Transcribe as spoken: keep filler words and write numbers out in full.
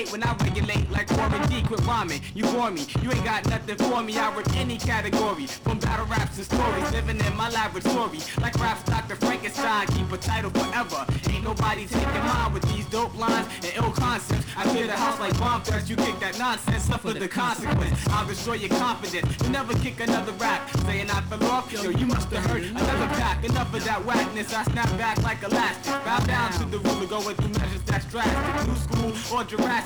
hate when I regulate like Warren G. Quit rhyming, you bore me. You ain't got nothing for me. I rip any category, from battle raps to stories, living in my laboratory like raps Doctor Frankenstein. Keep a title forever. Ain't nobody taking mine with these dope lines and ill concepts. I clear the house like bomb threats. You kick that nonsense, suffer the consequence. I'll destroy your confidence. You never kick another rap saying I fell off. Yo, you must have heard another pack. Enough of that whackness. I snap back like elastic. Bow down to the ruler, going through measures that's drastic. New school or Jurassic.